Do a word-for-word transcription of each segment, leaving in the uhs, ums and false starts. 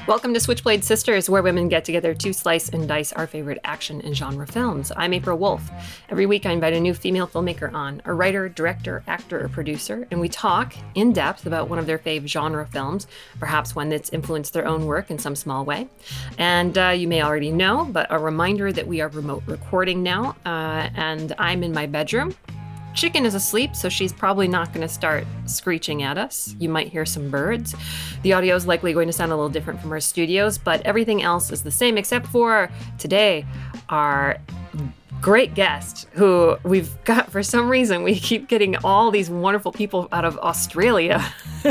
Welcome to Switchblade Sisters, where women get together to slice and dice our favorite action and genre films. I'm April Wolf. Every week I invite a new female filmmaker on, a writer, director, actor, or producer, and we talk in depth about one of their fave genre films, perhaps one that's influenced their own work in some small way. And uh, you may already know, but a reminder that we are remote recording now, uh, and I'm in my bedroom. Chicken is asleep, so she's probably not going to start screeching at us. You might hear some birds. The audio is likely going to sound a little different from our studios, but everything else is the same except for today, our great guest, who we've got, for some reason, we keep getting all these wonderful people out of Australia.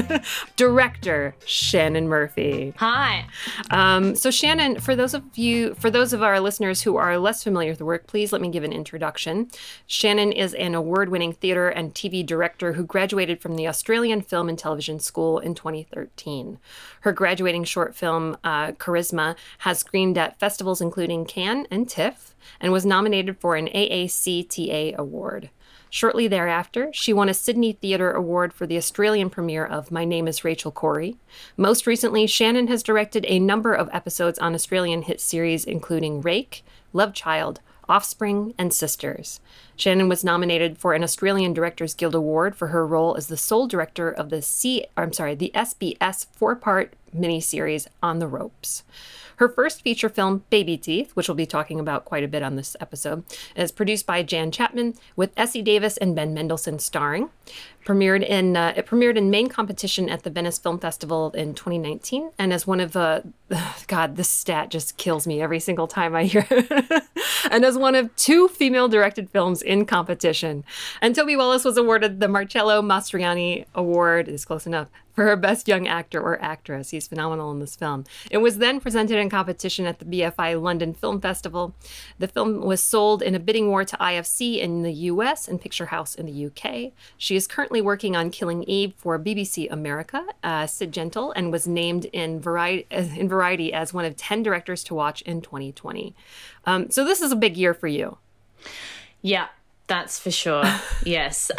Director Shannon Murphy. Hi. Um, so Shannon, for those of you, for those of our listeners who are less familiar with the work, please let me give an introduction. Shannon is an award-winning theater and T V director who graduated from the Australian Film and Television School in twenty thirteen. Her graduating short film, uh, Charisma, has screened at festivals including Cannes and TIFF, and was nominated for an A A C T A award. Shortly thereafter, she won a Sydney Theatre Award for the Australian premiere of My Name is Rachel Corrie. Most recently, Shannon has directed a number of episodes on Australian hit series including Rake, Love Child, Offspring, and Sisters. Shannon was nominated for an Australian Directors Guild Award for her role as the sole director of the C, I'm sorry, the S B S four-part miniseries On the Ropes. Her first feature film, Baby Teeth, which we'll be talking about quite a bit on this episode, is produced by Jan Chapman with Essie Davis and Ben Mendelsohn starring. Premiered in uh, it premiered in main competition at the Venice Film Festival in twenty nineteen, and as one of uh, God, this stat just kills me every single time I hear it. And as one of two female-directed films in competition. And Toby Wallace was awarded the Marcello Mastroianni Award, is close enough, for her Best Young Actor or Actress. He's phenomenal in this film. It was then presented in competition at the B F I London Film Festival. The film was sold in a bidding war to I F C in the U S and Picture House in the U K. She is currently working on Killing Eve for B B C America, uh, Sid Gentle, and was named in Variety, in Variety as one of ten directors to watch in twenty twenty. Um, so this is a big year for you. Yeah, that's for sure. Yes.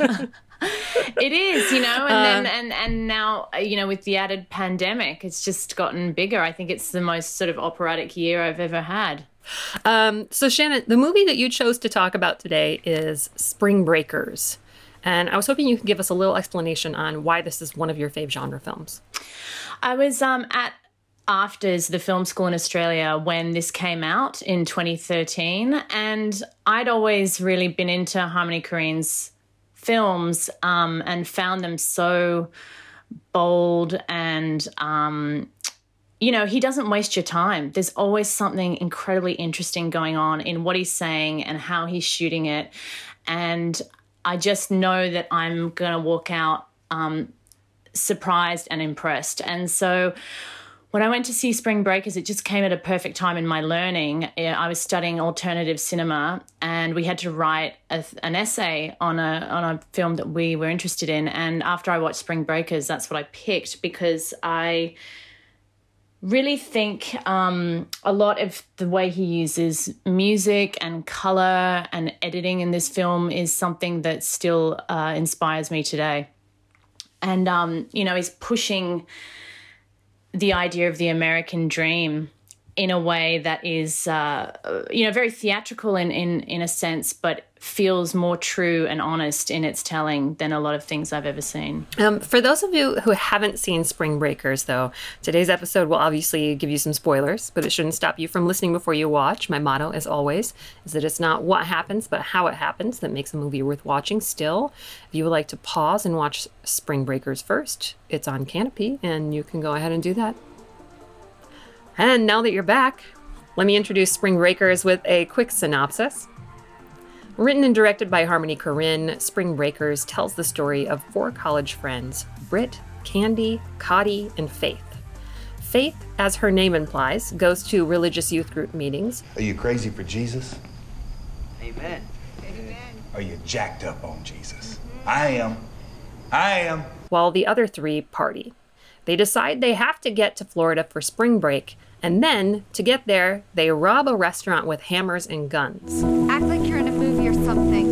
It is, you know, and Uh, then and and now, you know, with the added pandemic, it's just gotten bigger. I think it's the most sort of operatic year I've ever had. Um, so Shannon, the movie that you chose to talk about today is Spring Breakers. And I was hoping you could give us a little explanation on why this is one of your fave genre films. I was um, at AFTRS, the film school in Australia, when this came out in twenty thirteen, and I'd always really been into Harmony Korine's films um, and found them so bold and, um, you know, he doesn't waste your time. There's always something incredibly interesting going on in what he's saying and how he's shooting it. And I just know that I'm going to walk out um, surprised and impressed. And so when I went to see Spring Breakers, it just came at a perfect time in my learning. I was studying alternative cinema, and we had to write a, an essay on a on a film that we were interested in. And after I watched Spring Breakers, that's what I picked, because I really think um, a lot of the way he uses music and color and editing in this film is something that still uh, inspires me today. And, um, you know, he's pushing the idea of the American dream in a way that is, uh, you know, very theatrical in, in, in a sense, but feels more true and honest in its telling than a lot of things I've ever seen. Um, for those of you who haven't seen Spring Breakers, though, today's episode will obviously give you some spoilers, but it shouldn't stop you from listening before you watch. My motto, as always, is that it's not what happens, but how it happens that makes a movie worth watching still. If you would like to pause and watch Spring Breakers first, it's on Canopy, and you can go ahead and do that. And now that you're back, let me introduce Spring Breakers with a quick synopsis. Written and directed by Harmony Korine, Spring Breakers tells the story of four college friends, Britt, Candy, Cotty, and Faith. Faith, as her name implies, goes to religious youth group meetings. Are you crazy for Jesus? Amen. Amen. Are you jacked up on Jesus? Mm-hmm. I am. I am. While the other three party. They decide they have to get to Florida for spring break, and then, to get there, they rob a restaurant with hammers and guns. Act like you're in a movie or something.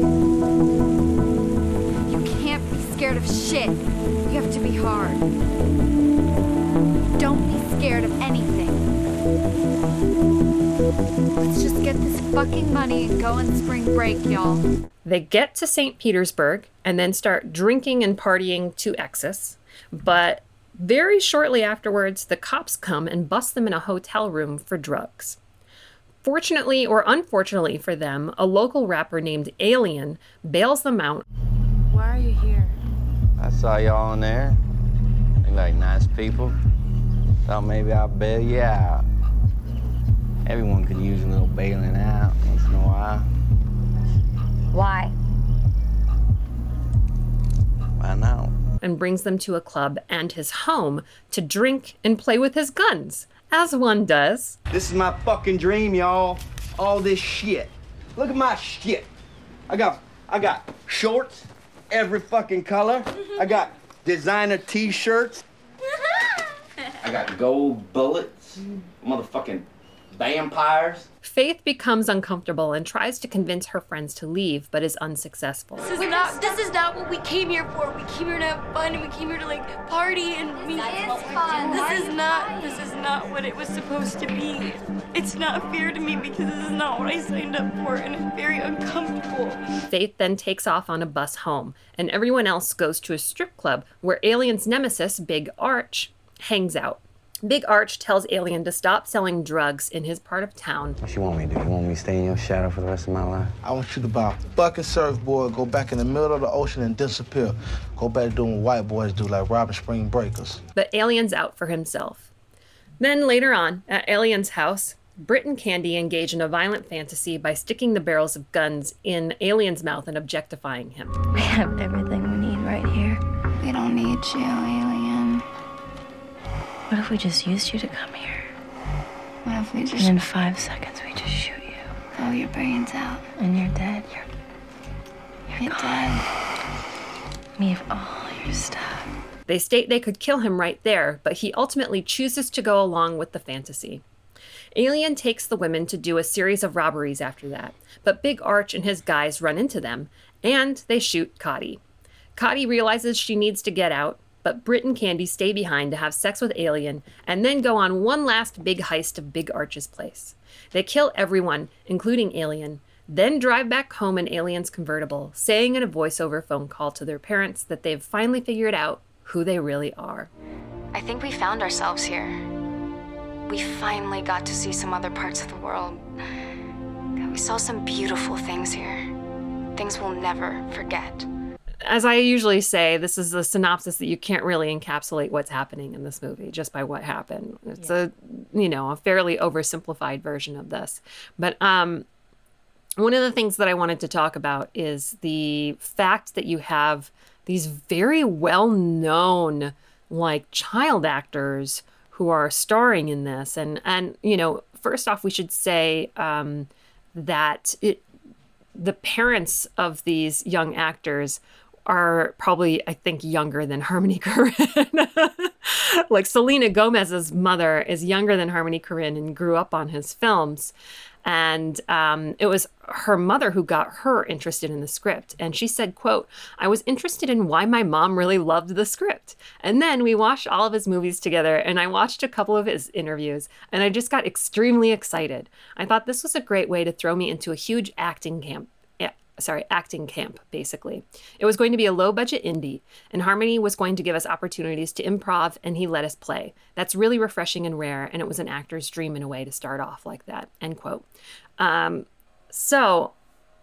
You can't be scared of shit. You have to be hard. Don't be scared of anything. fucking money and go on spring break, y'all. They get to Saint Petersburg and then start drinking and partying to excess. But very shortly afterwards, the cops come and bust them in a hotel room for drugs. Fortunately or unfortunately for them, a local rapper named Alien bails them out. Why are you here? I saw y'all in there. They like nice people. Thought maybe I'll bail you out. Everyone could use a little bailing out once in a while. Why? Why not? And brings them to a club and his home to drink and play with his guns, as one does. This is my fucking dream, y'all. All this shit. Look at my shit. I got, I got shorts, every fucking color. I got designer t-shirts. I got gold bullets, motherfucking vampires. Faith becomes uncomfortable and tries to convince her friends to leave, but is unsuccessful. This is not. This is not what we came here for. We came here to have fun, and we came here to like party, and we. This is fun. This is not. This is not what it was supposed to be. It's not fair to me because this is not what I signed up for, and it's very uncomfortable. Faith then takes off on a bus home, and everyone else goes to a strip club where Alien's nemesis, Big Arch, hangs out. Big Arch tells Alien to stop selling drugs in his part of town. What you want me to do? You want me to stay in your shadow for the rest of my life? I want you to buy a fucking surfboard, go back in the middle of the ocean and disappear. Go back to doing what white boys do, like robbing spring breakers. But Alien's out for himself. Then later on, at Alien's house, Britt and Candy engage in a violent fantasy by sticking the barrels of guns in Alien's mouth and objectifying him. We have everything we need right here. We don't need you, Alien. What if we just used you to come here? What if we And just in five seconds we just shoot you, blow your brains out? and you're dead. You're. You're dead. We have all your stuff. They state they could kill him right there, but he ultimately chooses to go along with the fantasy. Alien takes the women to do a series of robberies after that, but Big Arch and his guys run into them, and they shoot Cotty. Cotty realizes she needs to get out, but Britt and Candy stay behind to have sex with Alien and then go on one last big heist of Big Arch's place. They kill everyone, including Alien, then drive back home in Alien's convertible, saying in a voiceover phone call to their parents that they've finally figured out who they really are. I think we found ourselves here. We finally got to see some other parts of the world. We saw some beautiful things here. Things we'll never forget. As I usually say, this is a synopsis that you can't really encapsulate what's happening in this movie just by what happened. It's yeah. a, you know, a fairly oversimplified version of this. But um, one of the things that I wanted to talk about is the fact that you have these very well-known, like, child actors who are starring in this. And, and you know, first off, we should say um, that it, the parents of these young actors are probably, I think, younger than Harmony Korine. Like Selena Gomez's mother is younger than Harmony Korine and grew up on his films. And um, it was her mother who got her interested in the script. And she said, quote, "I was interested in why my mom really loved the script. And then we watched all of his movies together, and I watched a couple of his interviews, and I just got extremely excited. I thought this was a great way to throw me into a huge acting camp. Sorry, acting camp, basically. It was going to be a low-budget indie, and Harmony was going to give us opportunities to improv, and he let us play. That's really refreshing and rare, and it was an actor's dream in a way to start off like that," end quote. Um, so,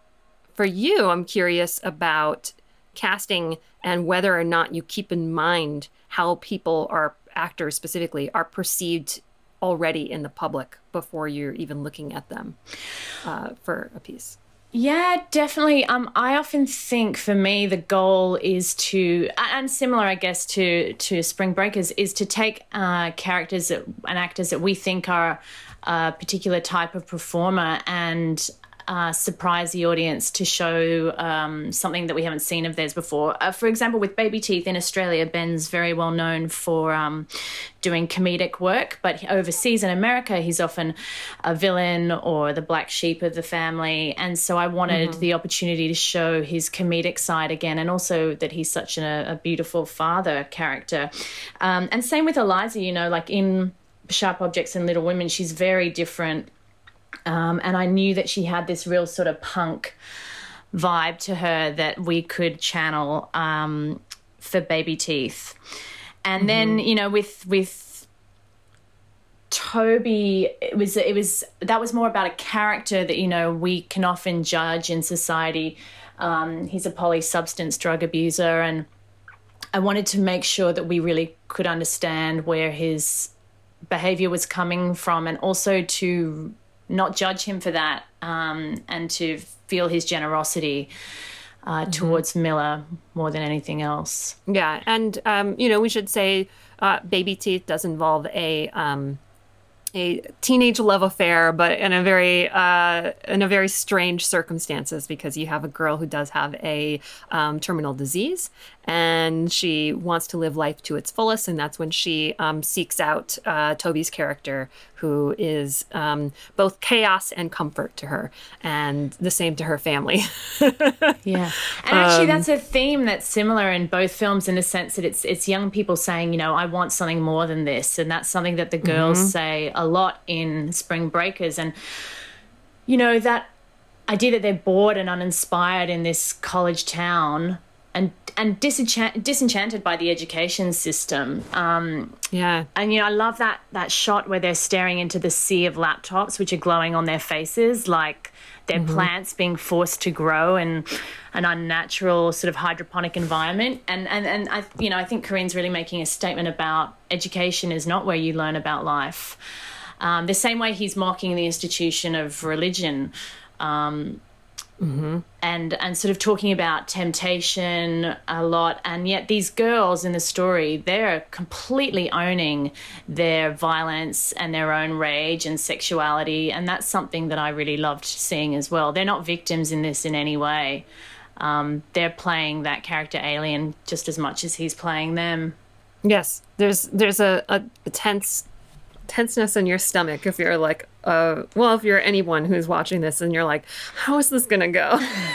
for you, I'm curious about casting and whether or not you keep in mind how people are, actors specifically, are perceived already in the public before you're even looking at them uh, for a piece. Yeah, definitely. Um, I often think for me the goal is to, and similar, I guess, to to Spring Breakers, is to take uh, characters that, and actors that we think are a particular type of performer and uh, surprise the audience to show um, something that we haven't seen of theirs before. Uh, for example, with Baby Teeth in Australia, Ben's very well known for um, doing comedic work, but overseas in America, he's often a villain or the black sheep of the family. And so I wanted mm-hmm. the opportunity to show his comedic side again, and also that he's such an, a beautiful father character. Um, and same with Eliza, you know, like in Sharp Objects and Little Women, she's very different Um, and I knew that she had this real sort of punk vibe to her that we could channel um, for Baby Teeth. And mm-hmm. then, you know, with with Toby, it was it was that was more about a character that, you know, we can often judge in society. Um, he's a polysubstance drug abuser, and I wanted to make sure that we really could understand where his behavior was coming from, and also to not judge him for that, um, and to feel his generosity uh, mm-hmm. towards Miller more than anything else. Yeah, and, um, you know, we should say uh, Baby Teeth does involve a... Um, a teenage love affair, but in a very uh, in a very strange circumstances, because you have a girl who does have a um, terminal disease, and she wants to live life to its fullest, and that's when she um, seeks out uh, Toby's character, who is um, both chaos and comfort to her, and the same to her family. Yeah, and actually, um, that's a theme that's similar in both films, in the sense that it's it's young people saying, you know, I want something more than this, and that's something that the girls mm-hmm. say a lot in Spring Breakers. And, you know, that idea that they're bored and uninspired in this college town, and and disenchant, disenchanted by the education system. Um, yeah. And, you know, I love that that shot where they're staring into the sea of laptops, which are glowing on their faces, like they're mm-hmm. plants being forced to grow in an unnatural sort of hydroponic environment. And, and, and I, you know, I think Corinne's really making a statement about education is not where you learn about life. Um, the same way he's mocking the institution of religion, um, mm-hmm. and and sort of talking about temptation a lot. And yet these girls in the story, they're completely owning their violence and their own rage and sexuality. And that's something that I really loved seeing as well. They're not victims in this in any way. Um, they're playing that character Alien just as much as he's playing them. Yes, there's there's a, a, a tense... tenseness in your stomach if you're like, uh, well, if you're anyone who's watching this and you're like, how is this gonna go?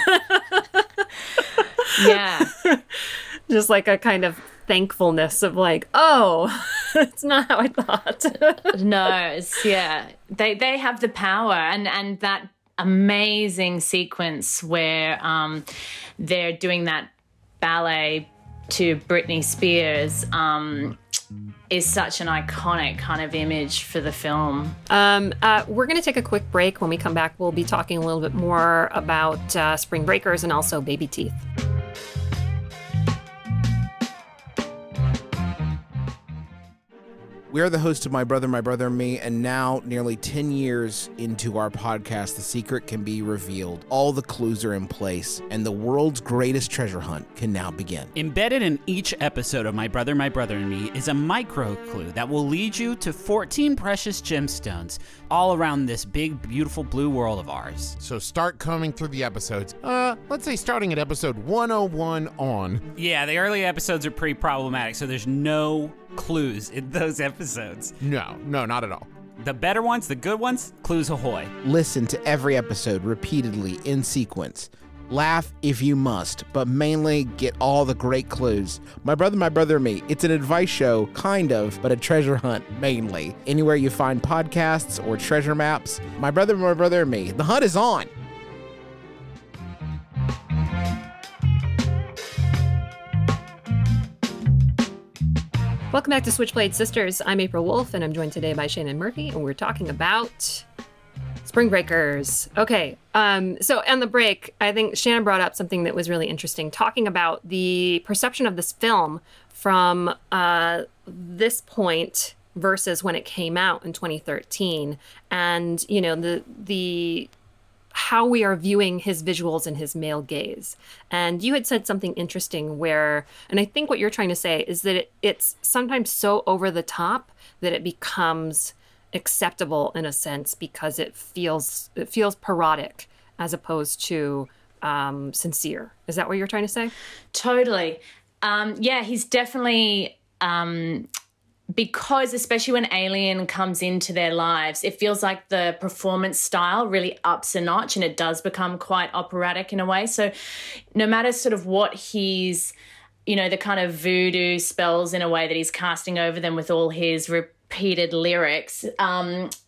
Yeah. Just like a kind of thankfulness of like, oh, it's not how I thought. No, it's, yeah. They they have the power, and, and that amazing sequence where um, they're doing that ballet to Britney Spears, um, is such an iconic kind of image for the film. Um, uh, we're going to take a quick break. When we come back, we'll be talking a little bit more about uh, Spring Breakers and also Baby Teeth. We are the hosts of My Brother, My Brother and Me, and now, nearly ten years into our podcast, the secret can be revealed. All the clues are in place, and the world's greatest treasure hunt can now begin. Embedded in each episode of My Brother, My Brother and Me is a micro clue that will lead you to fourteen precious gemstones all around this big, beautiful blue world of ours. So start combing through the episodes. Uh, let's say starting at episode one oh one on. Yeah, the early episodes are pretty problematic, so there's no clues in those episodes. No, no, not at all. The better ones, the good ones, clues ahoy. Listen to every episode repeatedly in sequence. Laugh if you must, but mainly get all the great clues. My Brother, My Brother and Me. It's an advice show, kind of, but a treasure hunt, mainly. Anywhere you find podcasts or treasure maps. My Brother, My Brother and Me. The hunt is on. Welcome back to Switchblade Sisters. I'm April Wolf, and I'm joined today by Shannon Murphy, and we're talking about Spring Breakers. Okay, um, so on the break, I think Shannon brought up something that was really interesting, talking about the perception of this film from uh, this point versus when it came out in twenty thirteen, and you know the the how we are viewing his visuals and his male gaze. And you had said something interesting where, and I think what you're trying to say is that it, it's sometimes so over the top that it becomes acceptable in a sense because it feels it feels parodic as opposed to um, sincere. Is that what you're trying to say? Totally. Um, yeah, he's definitely... Um, because especially when Alien comes into their lives, it feels like the performance style really ups a notch and it does become quite operatic in a way. So no matter sort of what he's, you know, the kind of voodoo spells in a way that he's casting over them with all his repeated lyrics, um,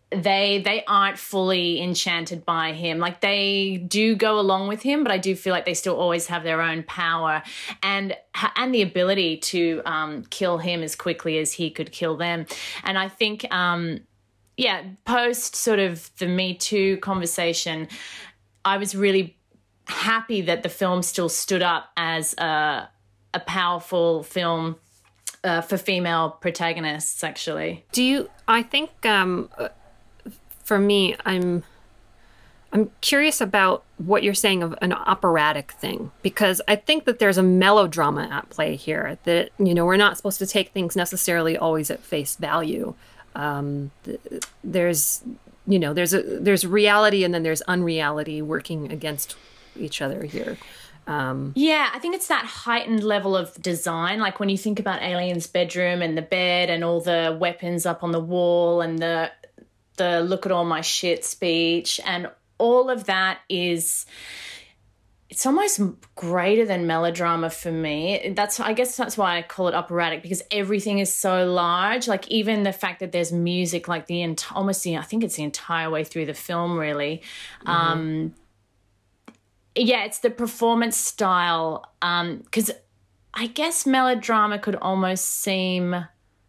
they they aren't fully enchanted by him. Like, they do go along with him, but I do feel like they still always have their own power and and the ability to um, kill him as quickly as he could kill them. And I think, um, yeah, post sort of the Me Too conversation, I was really happy that the film still stood up as a, a powerful film uh, for female protagonists, actually. Do you, I think, um, for me, I'm I'm curious about what you're saying of an operatic thing, because I think that there's a melodrama at play here, that, you know, we're not supposed to take things necessarily always at face value. Um, there's, you know, there's a there's reality and then there's unreality working against each other here. Um, yeah, I think it's that heightened level of design. Like when you think about Alien's bedroom and the bed and all the weapons up on the wall and the the look at all my shit speech, and all of that is, it's almost greater than melodrama for me. That's, I guess that's why I call it operatic, because everything is so large. Like even the fact that there's music, like the ent- almost the, I think it's the entire way through the film, really. Mm-hmm. Um, yeah, it's the performance style. Um, because I guess melodrama could almost seem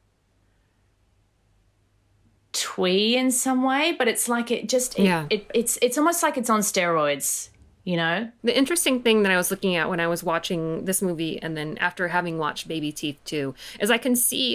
twee in some way, but it's like it just it, yeah. it it's it's almost like it's on steroids, you know. The interesting thing that I was looking at when I was watching this movie, and then after having watched Baby Teeth too, is I can see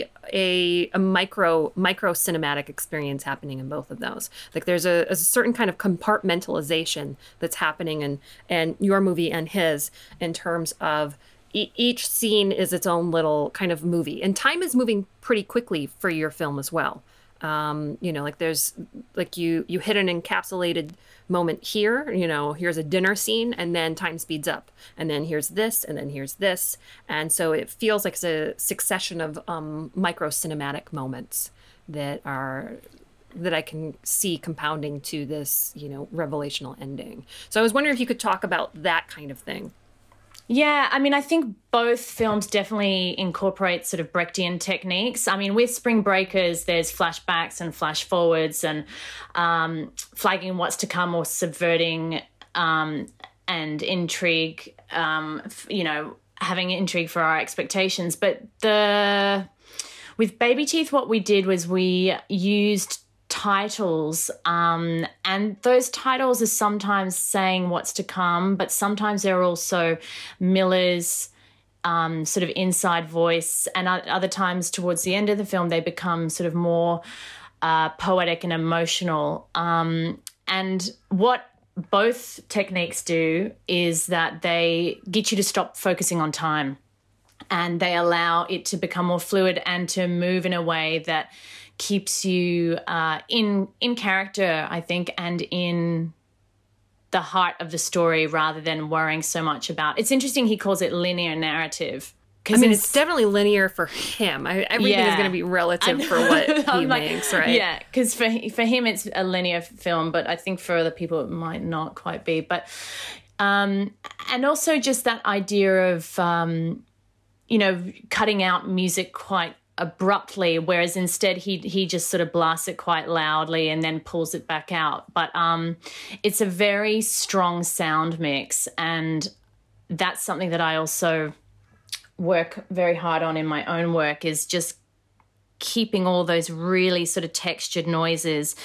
a a micro micro cinematic experience happening in both of those. Like there's a, a certain kind of compartmentalization that's happening in and your movie and his, in terms of e- each scene is its own little kind of movie, and time is moving pretty quickly for your film as well. Um, you know, like there's like you, you hit an encapsulated moment here, you know, here's a dinner scene, and then time speeds up, and then here's this, and then here's this. And so it feels like it's a succession of um, micro cinematic moments that are, that I can see compounding to this, you know, revelational ending. So I was wondering if you could talk about that kind of thing. Yeah, I mean, I think both films definitely incorporate sort of Brechtian techniques. I mean, with Spring Breakers, there's flashbacks and flash forwards and um, flagging what's to come or subverting um, and intrigue, um, you know, having intrigue for our expectations. But the with Baby Teeth, what we did was we used titles, um, and those titles are sometimes saying what's to come, but sometimes they're also Miller's um, sort of inside voice, and other times towards the end of the film they become sort of more uh, poetic and emotional. Um, and what both techniques do is that they get you to stop focusing on time, and they allow it to become more fluid and to move in a way that keeps you uh, in in character, I think, and in the heart of the story, rather than worrying so much about. It's interesting he calls it linear narrative. I mean, it's, it's definitely linear for him. I, everything yeah, is going to be relative for what he like, makes, right? Yeah, because for for him it's a linear film, but I think for other people it might not quite be. But um, and also just that idea of um, you know, cutting out music quite abruptly, whereas instead he he just sort of blasts it quite loudly and then pulls it back out. But um, it's a very strong sound mix, and that's something that I also work very hard on in my own work, is just keeping all those really sort of textured noises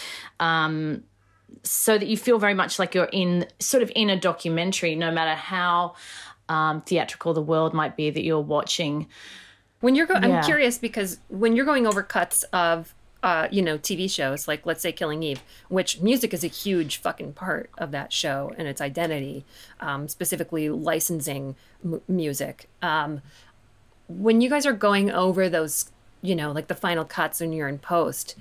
um, so that you feel very much like you're in sort of in a documentary, no matter how um, theatrical the world might be that you're watching. When you're, go- Yeah. I'm curious, because when you're going over cuts of, uh, you know, T V shows, like let's say Killing Eve, which music is a huge fucking part of that show and its identity, um, specifically licensing m- music. Um, when you guys are going over those, you know, like the final cuts when you're in post,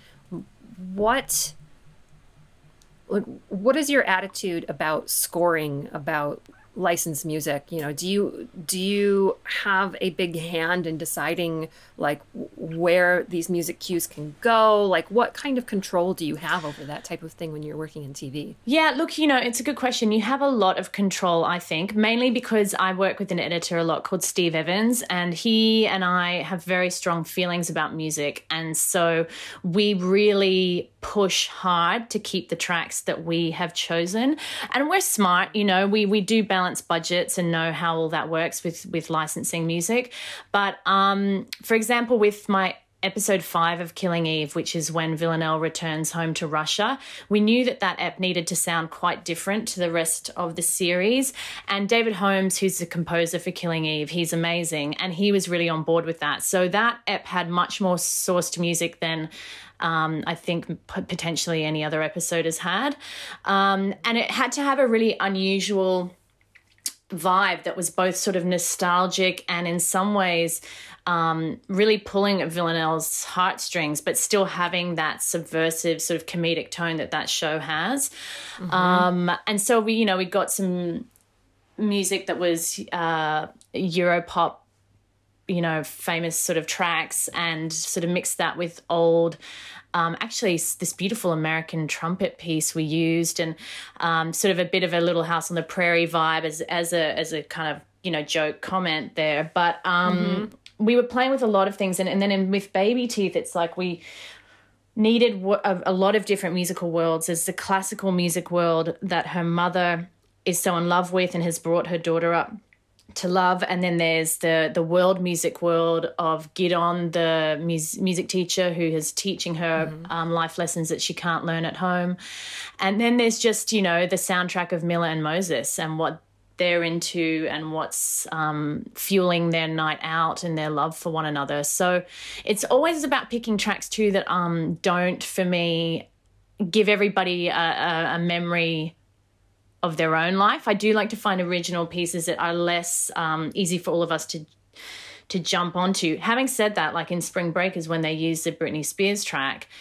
what, like, what is your attitude about scoring, about licensed music, you know, do you do you have a big hand in deciding like where these music cues can go? Like what kind of control do you have over that type of thing when you're working in T V? Yeah, look, you know, it's a good question. You have a lot of control, I think, mainly because I work with an editor a lot called Steve Evans, and he and I have very strong feelings about music. And so we really push hard to keep the tracks that we have chosen. And we're smart, you know, we we do balance budgets and know how all that works with, with licensing music. But um, for example, with my episode five of Killing Eve, which is when Villanelle returns home to Russia, we knew that that ep needed to sound quite different to the rest of the series. And David Holmes, who's the composer for Killing Eve, he's amazing. And he was really on board with that. So that ep had much more sourced music than Um, I think p- potentially any other episode has had. Um, and it had to have a really unusual vibe that was both sort of nostalgic and in some ways um, really pulling at Villanelle's heartstrings, but still having that subversive sort of comedic tone that that show has. Mm-hmm. Um, and so we, you know, we got some music that was uh, Europop, you know, famous sort of tracks, and sort of mixed that with old, um, actually this beautiful American trumpet piece we used, and um, sort of a bit of a Little House on the Prairie vibe as as a as a kind of, you know, joke comment there. But um, mm-hmm. we were playing with a lot of things, and, and then in, with Baby Teeth, it's like we needed a, a lot of different musical worlds. There's the classical music world that her mother is so in love with and has brought her daughter up to love, and then there's the the world music world of Gidon, the mus- music teacher who is teaching her mm-hmm. um, life lessons that she can't learn at home, and then there's just, you know, the soundtrack of Miller and Moses and what they're into and what's um, fueling their night out and their love for one another. So it's always about picking tracks too that um don't, for me, give everybody a, a, a memory of their own life. I do like to find original pieces that are less um, easy for all of us to to jump onto. Having said that, like in Spring Breakers, when they use the Britney Spears track,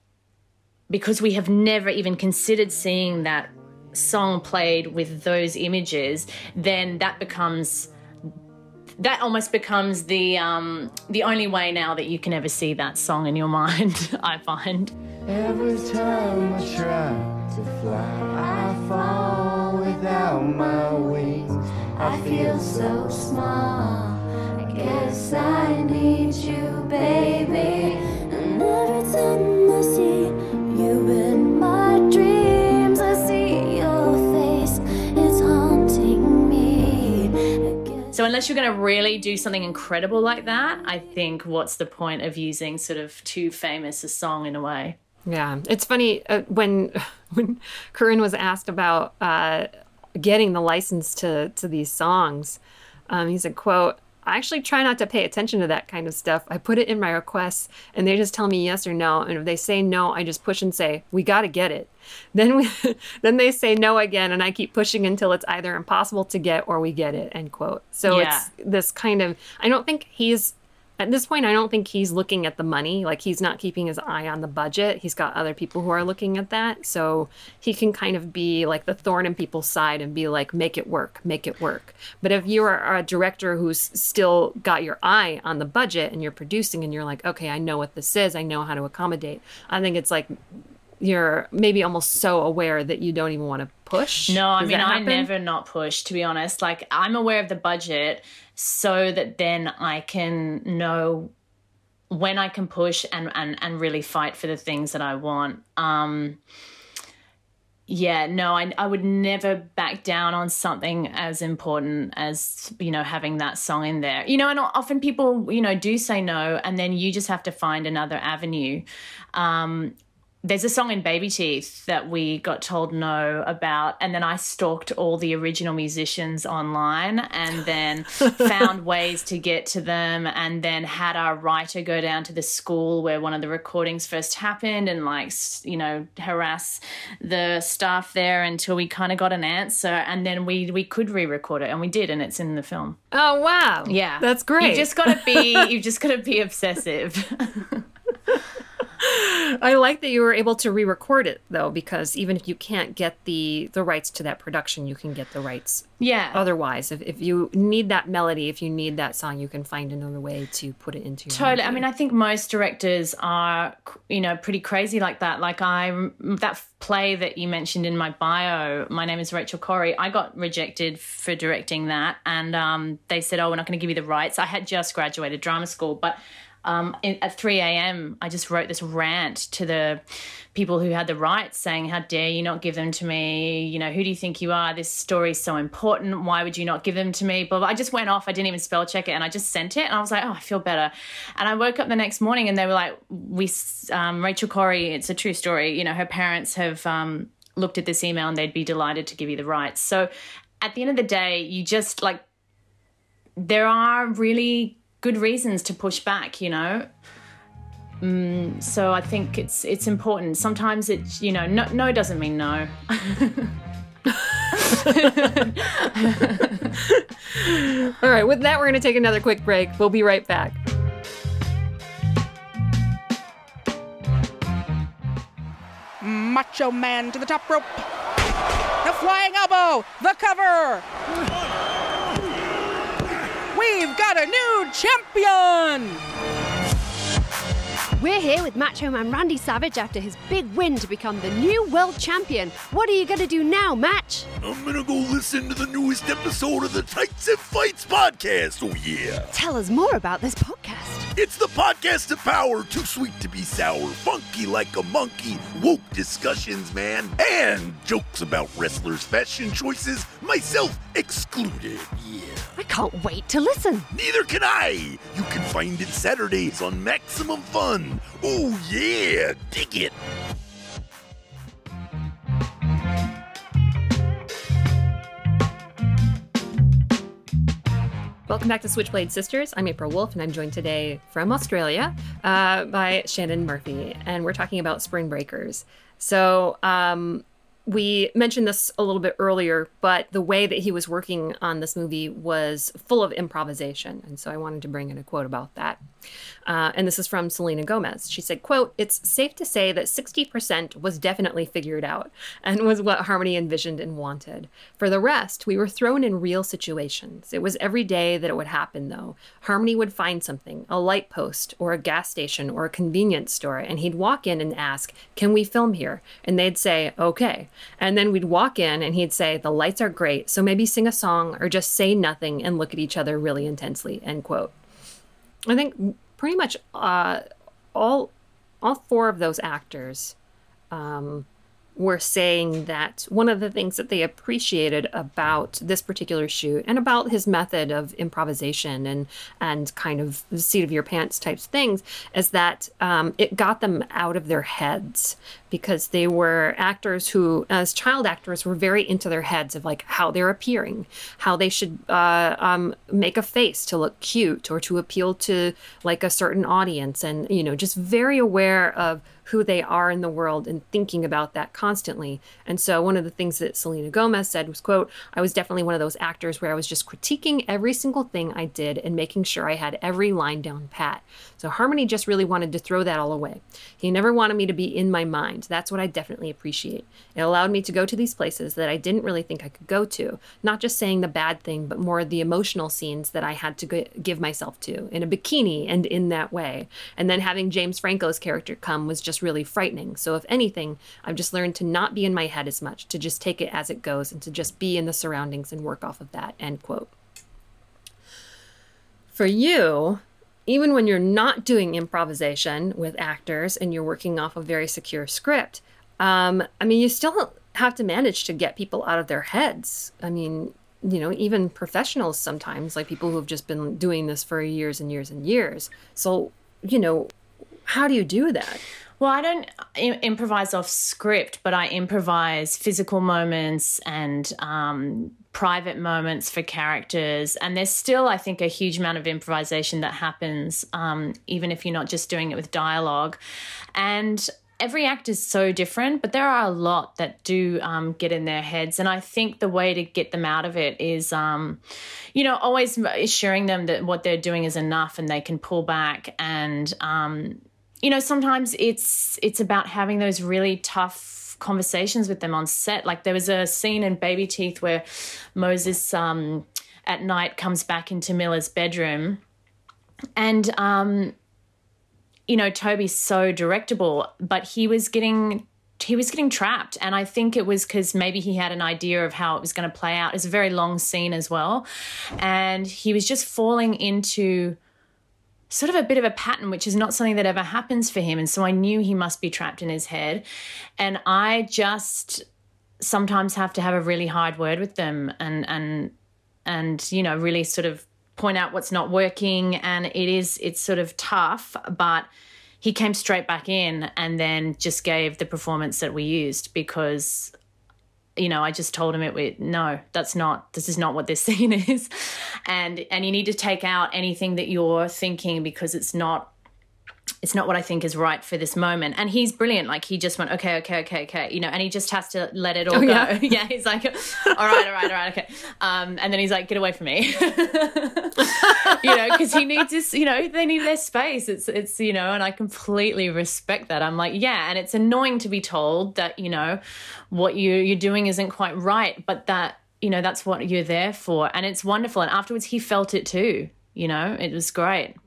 because we have never even considered seeing that song played with those images, then that becomes that almost becomes the um, the only way now that you can ever see that song in your mind, I find. Every time I try to fly, I fall without my wings. I feel so small. I guess I need you, baby. And every time I see you in my dreams, I see your face. It's haunting me. So unless you're going to really do something incredible like that, I think what's the point of using sort of too famous a song in a way? Yeah, it's funny uh, when when Corinne was asked about uh, getting the license to to these songs, um, he said, "quote I actually try not to pay attention to that kind of stuff. I put it in my requests, and they just tell me yes or no. And if they say no, I just push and say, we got to get it. Then we, then they say no again, and I keep pushing until it's either impossible to get or we get it." End quote. So yeah. It's this kind of. I don't think he's. At this point, I don't think he's looking at the money. Like, he's not keeping his eye on the budget. He's got other people who are looking at that. So he can kind of be like the thorn in people's side and be like, make it work, make it work. But if you are a director who's still got your eye on the budget and you're producing and you're like, okay, I know what this is, I know how to accommodate, I think it's like you're maybe almost so aware that you don't even want to push. No, I Does mean, that I happen? never not push, to be honest. Like, I'm aware of the budget so that then I can know when I can push and, and, and really fight for the things that I want. Um, yeah, no, I, I would never back down on something as important as, you know, having that song in there. You know, and often people, you know, do say no, and then you just have to find another avenue. Um, There's a song in Baby Teeth that we got told no about, and then I stalked all the original musicians online and then found ways to get to them, and then had our writer go down to the school where one of the recordings first happened and, like, you know, harass the staff there until we kind of got an answer, and then we, we could re-record it, and we did, and it's in the film. Oh, wow. Yeah. That's great. You just got to be, you've just got to be obsessive. I like that you were able to re-record it, though, because even if you can't get the the rights to that production, you can get the rights yeah. otherwise. If, if you need that melody, if you need that song, you can find another way to put it into your Totally. movie. I mean, I think most directors are, you know, pretty crazy like that. Like I, that play that you mentioned in my bio, My Name is Rachel Corrie, I got rejected for directing that. And um, they said, oh, we're not going to give you the rights. I had just graduated drama school, but Um, at three a.m., I just wrote this rant to the people who had the rights saying, how dare you not give them to me? You know, who do you think you are? This story's so important. Why would you not give them to me? But I just went off. I didn't even spell check it, and I just sent it. And I was like, oh, I feel better. And I woke up the next morning and they were like, we, um, Rachel Corrie, it's a true story. You know, her parents have um, looked at this email and they'd be delighted to give you the rights. So at the end of the day, you just like, there are really good reasons to push back, you know. Mm, so I think it's it's important. Sometimes it's, you know, no, no doesn't mean no. All right, with that, we're going to take another quick break. We'll be right back. Macho Man to the top rope. The flying elbow. The cover. We've got a new champion! We're here with Macho Man Randy Savage after his big win to become the new world champion. What are you going to do now, Match? I'm going to go listen to the newest episode of the Tights and Fights podcast. Oh, yeah. Tell us more about this podcast. It's the podcast of power, too sweet to be sour, funky like a monkey, woke discussions, man, and jokes about wrestlers' fashion choices, myself excluded. Yeah. I can't wait to listen. Neither can I. You can find it Saturdays on Maximum Fun. Oh, yeah. Dig it. Welcome back to Switchblade Sisters. I'm April Wolf, and I'm joined today from Australia uh, by Shannon Murphy, and we're talking about Spring Breakers. So um, we mentioned this a little bit earlier, but the way that he was working on this movie was full of improvisation, and so I wanted to bring in a quote about that. Uh, and this is from Selena Gomez. She said, quote, "It's safe to say that sixty percent was definitely figured out and was what Harmony envisioned and wanted. For the rest, we were thrown in real situations. It was every day that it would happen, though. Harmony would find something, a light post or a gas station or a convenience store, and he'd walk in and ask, 'Can we film here?' And they'd say, 'Okay.' And then we'd walk in and he'd say, 'The lights are great, so maybe sing a song or just say nothing and look at each other really intensely,' end quote." I think pretty much uh, all all four of those actors um, were saying that one of the things that they appreciated about this particular shoot and about his method of improvisation and and kind of seat of your pants types things is that um, it got them out of their heads, because they were actors who, as child actors, were very into their heads of like how they're appearing, how they should uh, um, make a face to look cute or to appeal to like a certain audience, and you know, just very aware of who they are in the world and thinking about that constantly. And so one of the things that Selena Gomez said was, quote, "I was definitely one of those actors where I was just critiquing every single thing I did and making sure I had every line down pat. So Harmony just really wanted to throw that all away. He never wanted me to be in my mind. That's what I definitely appreciate. It allowed me to go to these places that I didn't really think I could go to, not just saying the bad thing, but more the emotional scenes that I had to g- give myself to in a bikini and in that way. And then having James Franco's character come was just really frightening. So if anything, I've just learned to not be in my head as much, to just take it as it goes and to just be in the surroundings and work off of that," end quote. For you, even when you're not doing improvisation with actors and you're working off a very secure script, um, I mean, you still have to manage to get people out of their heads. I mean, you know, even professionals sometimes, like people who have just been doing this for years and years and years. So, you know, how do you do that? Well, I don't im- improvise off script, but I improvise physical moments and um, private moments for characters. And there's still, I think, a huge amount of improvisation that happens, um, even if you're not just doing it with dialogue. And every act is so different, but there are a lot that do um, get in their heads. And I think the way to get them out of it is, um, you know, always assuring them that what they're doing is enough and they can pull back and, um, you know, sometimes it's it's about having those really tough conversations with them on set. Like there was a scene in Baby Teeth where Moses um, at night comes back into Miller's bedroom, and um, you know, Toby's so directable, but he was getting he was getting trapped, and I think it was because maybe he had an idea of how it was going to play out. It's a very long scene as well, and he was just falling into sort of a bit of a pattern, which is not something that ever happens for him. And so I knew he must be trapped in his head. And I just sometimes have to have a really hard word with them and, and, and, you know, really sort of point out what's not working. And it is, it's sort of tough, but he came straight back in and then just gave the performance that we used because, you know, I just told him it with, no, that's not, this is not what this scene is. And, and you need to take out anything that you're thinking because it's not, it's not what I think is right for this moment. And he's brilliant. Like he just went, okay, okay, okay, okay. You know, and he just has to let it all oh, go. Yeah. yeah. He's like, all right, all right, all right. Okay. Um, and then he's like, get away from me. you know, cause he needs this, you know, they need their space. It's, it's, you know, and I completely respect that. I'm like, yeah. And it's annoying to be told that, you know, what you, you're doing isn't quite right, but that, you know, that's what you're there for. And it's wonderful. And afterwards he felt it too, you know, it was great.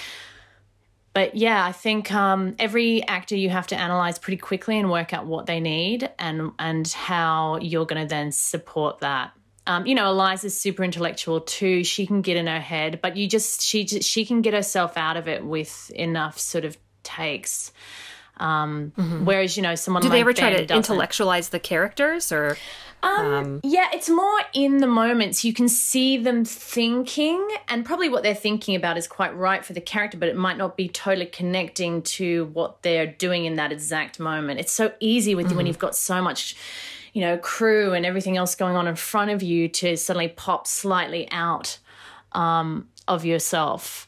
But yeah, I think um, every actor you have to analyze pretty quickly and work out what they need and and how you're going to then support that. Um, you know, Eliza's super intellectual too. She can get in her head, but you just she she can get herself out of it with enough sort of takes. Um, mm-hmm. Whereas, you know, someone do like they ever Ben try to doesn't. intellectualize the characters or? Um, um, yeah, it's more in the moments. You can see them thinking, and probably what they're thinking about is quite right for the character, but it might not be totally connecting to what they're doing in that exact moment. It's so easy with mm-hmm. when you've got so much, you know, crew and everything else going on in front of you to suddenly pop slightly out um, of yourself.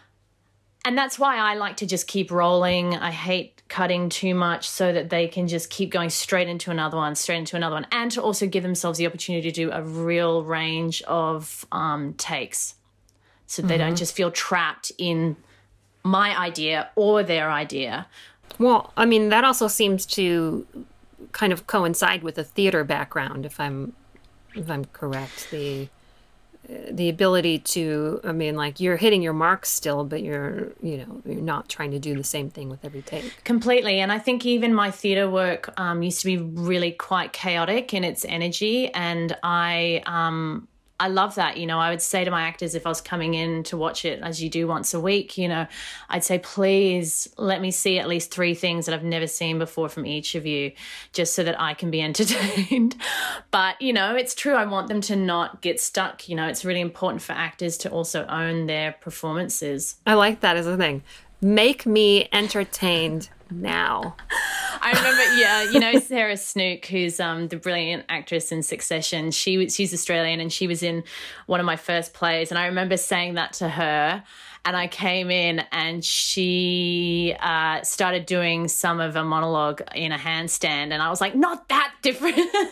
And that's why I like to just keep rolling. I hate cutting too much so that they can just keep going straight into another one, straight into another one, and to also give themselves the opportunity to do a real range of um, takes so mm-hmm. they don't just feel trapped in my idea or their idea. Well, I mean, that also seems to kind of coincide with a theater background, if I'm if I'm correct. The the ability to, I mean, like you're hitting your marks still, but you're, you know, you're not trying to do the same thing with every take. Completely. And I think even my theatre work um, used to be really quite chaotic in its energy. And I, um, I love that. You know, I would say to my actors, if I was coming in to watch it as you do once a week, you know, I'd say, please let me see at least three things that I've never seen before from each of you, just so that I can be entertained. But, you know, it's true. I want them to not get stuck. You know, it's really important for actors to also own their performances. I like that as a thing. Make me entertained now. I remember, yeah, you know, Sarah Snook, who's um, the brilliant actress in Succession. She was, she's Australian, and she was in one of my first plays. And I remember saying that to her, and I came in, and she uh, started doing some of a monologue in a handstand, and I was like, not that different.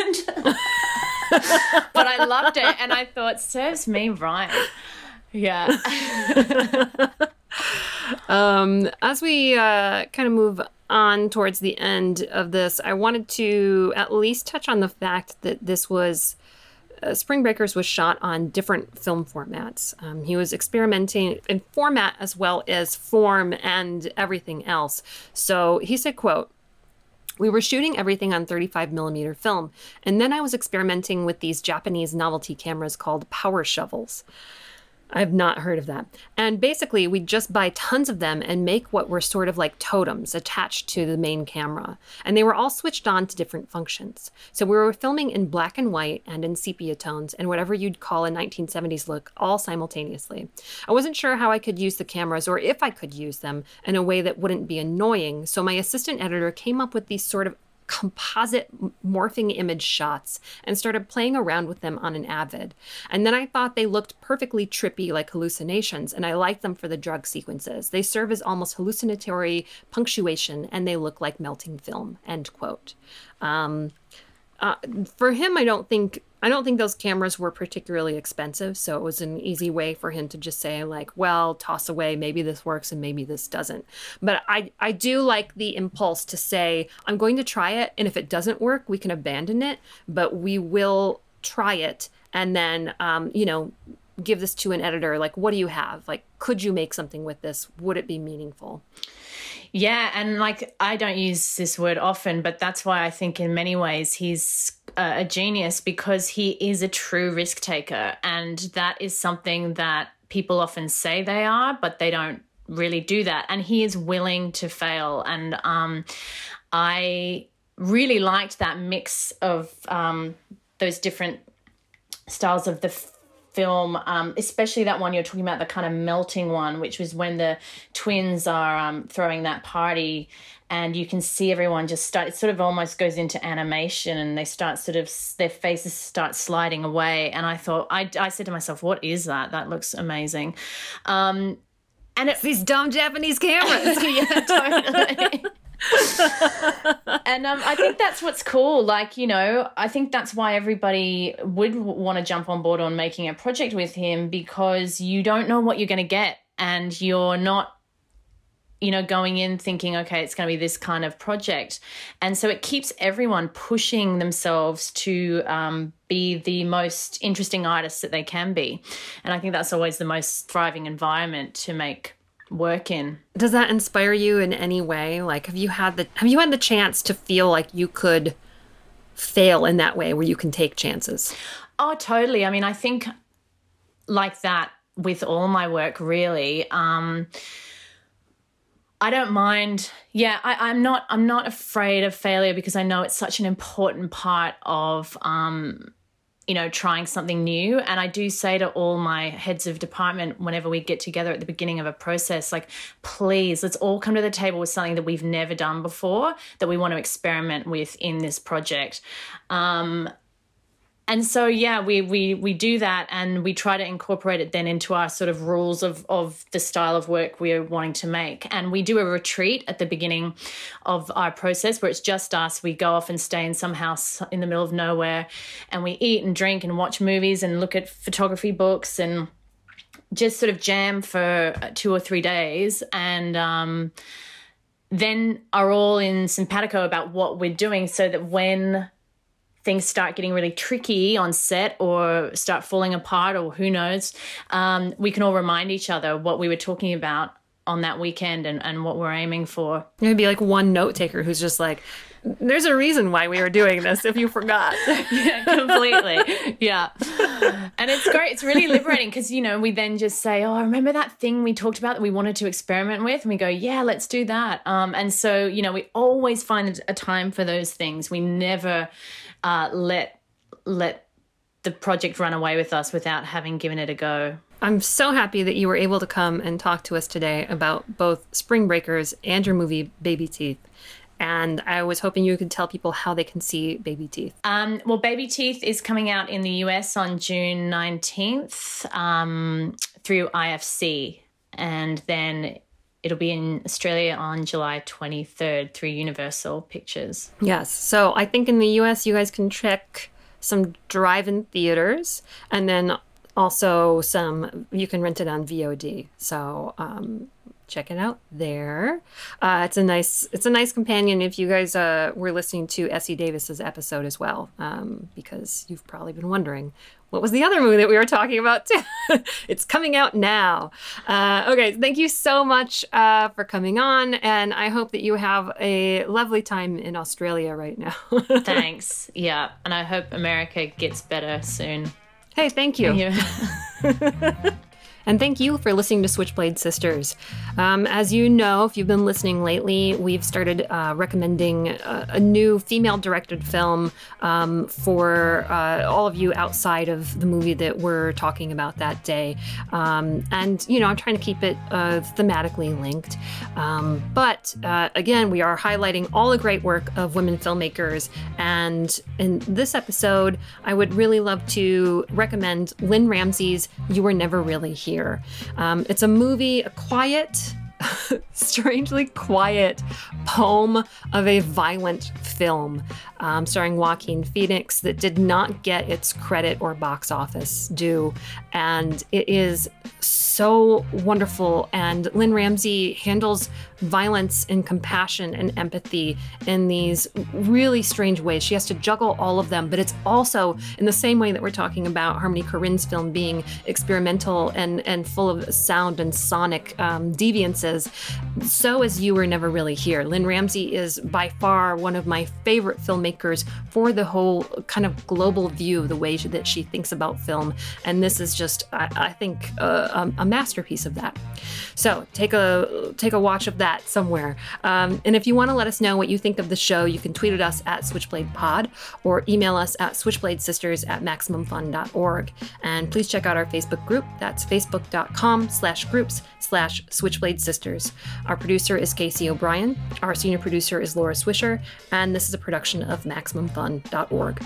But I loved it, and I thought, serves me right. Yeah. um, as we uh, kind of move on towards the end of this, I wanted to at least touch on the fact that this was uh, Spring Breakers was shot on different film formats. Um, he was experimenting in format as well as form and everything else. So he said, quote, "We were shooting everything on thirty-five millimeter film, and then I was experimenting with these Japanese novelty cameras called power shovels." I've not heard of that. And basically, we just buy tons of them and make what were sort of like totems attached to the main camera. And they were all switched on to different functions. So we were filming in black and white and in sepia tones and whatever you'd call a nineteen seventies look all simultaneously. I wasn't sure how I could use the cameras or if I could use them in a way that wouldn't be annoying. So my assistant editor came up with these sort of composite morphing image shots and started playing around with them on an Avid. And then I thought they looked perfectly trippy like hallucinations, and I liked them for the drug sequences. They serve as almost hallucinatory punctuation, and they look like melting film, end quote. Um, uh, for him, I don't think, I don't think those cameras were particularly expensive, so it was an easy way for him to just say like, well, toss away, maybe this works and maybe this doesn't. But I, I do like the impulse to say, I'm going to try it, and if it doesn't work, we can abandon it, but we will try it and then, um, you know, give this to an editor. Like, what do you have? Like, could you make something with this? Would it be meaningful? Yeah, and like, I don't use this word often, but that's why I think in many ways he's uh, a genius, because he is a true risk taker. And that is something that people often say they are, but they don't really do that. And he is willing to fail. And um, I really liked that mix of um, those different styles of the f- film, um, especially that one you're talking about, the kind of melting one, which was when the twins are um, throwing that party and you can see everyone just start, it sort of almost goes into animation and they start sort of, their faces start sliding away. And I thought, I, I said to myself, what is that? That looks amazing. Um, and it's these dumb Japanese cameras. Yeah, totally. And um, I think that's what's cool. Like, you know, I think that's why everybody would w- want to jump on board on making a project with him, because you don't know what you're going to get and you're not, you know, going in thinking, okay, it's going to be this kind of project. And so it keeps everyone pushing themselves to um, be the most interesting artists that they can be. And I think that's always the most thriving environment to make work in. Does that inspire you in any way? Like, have you had the have you had the chance to feel like you could fail in that way where you can take chances? Oh, totally. I mean, I think like that with all my work, really. Um, I don't mind. Yeah, I, I'm not I'm not afraid of failure, because I know it's such an important part of um you know, trying something new. And I do say to all my heads of department whenever we get together at the beginning of a process, like, please, let's all come to the table with something that we've never done before that we want to experiment with in this project. Um, and so, yeah, we we we do that, and we try to incorporate it then into our sort of rules of, of the style of work we're wanting to make. And we do a retreat at the beginning of our process where it's just us. We go off and stay in some house in the middle of nowhere, and we eat and drink and watch movies and look at photography books and just sort of jam for two or three days. And um, then are all in simpatico about what we're doing, so that when things start getting really tricky on set or start falling apart, or who knows, um, we can all remind each other what we were talking about on that weekend and, and what we're aiming for. It'd be like one note taker who's just like, there's a reason why we were doing this if you forgot. Yeah, completely. Yeah. And it's great. It's really liberating, because, you know, we then just say, oh, remember that thing we talked about that we wanted to experiment with? And we go, yeah, let's do that. Um, and so, you know, we always find a time for those things. We never uh, let let the project run away with us without having given it a go. I'm so happy that you were able to come and talk to us today about both Spring Breakers and your movie Baby Teeth. And I was hoping you could tell people how they can see Baby Teeth. Um, well, Baby Teeth is coming out in the U S on June nineteenth um, through I F C. And then it'll be in Australia on July twenty-third through Universal Pictures. Yes. So I think in the U S you guys can check some drive-in theaters, and then also some, you can rent it on V O D. So um, check it out there. Uh, it's a nice, it's a nice companion if you guys uh, were listening to Essie Davis's episode as well, um, because you've probably been wondering, what was the other movie that we were talking about too? It's coming out now. Uh, okay, thank you so much uh, for coming on, and I hope that you have a lovely time in Australia right now. Thanks. Yeah, and I hope America gets better soon. Hey, thank you. Yeah. And thank you for listening to Switchblade Sisters. Um, as you know, if you've been listening lately, we've started uh, recommending a, a new female-directed film um, for uh, all of you outside of the movie that we're talking about that day. Um, and, you know, I'm trying to keep it uh, thematically linked. Um, but, uh, again, we are highlighting all the great work of women filmmakers. And in this episode, I would really love to recommend Lynn Ramsey's You Were Never Really Here. Um, it's a movie, a quiet, strangely quiet poem of a violent film um, starring Joaquin Phoenix that did not get its credit or box office due. And it is so wonderful. And Lynn Ramsey handles violence and compassion and empathy in these really strange ways. She has to juggle all of them, but it's also in the same way that we're talking about Harmony Korine's film being experimental and, and full of sound and sonic um, deviances. So is You Were Never Really Here. Lynn Ramsey is by far one of my favorite filmmakers for the whole kind of global view, the way that she thinks about film. And this is just, I, I think, uh, a, a masterpiece of that. So take a take a watch of that somewhere. Um, and if you want to let us know what you think of the show, you can tweet at us at Switchblade Pod or email us at switchbladesisters at maximum fun dot org. And please check out our Facebook group. That's facebook.com slash groups slash Switchblade Sisters. Our producer is Casey O'Brien. Our senior producer is Laura Swisher. And this is a production of maximum fun dot org.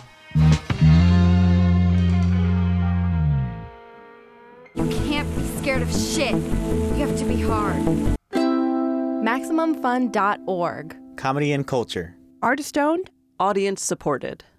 You can't be scared of shit. You have to be hard. maximum fun dot org. Comedy and culture. Artist owned. Audience supported.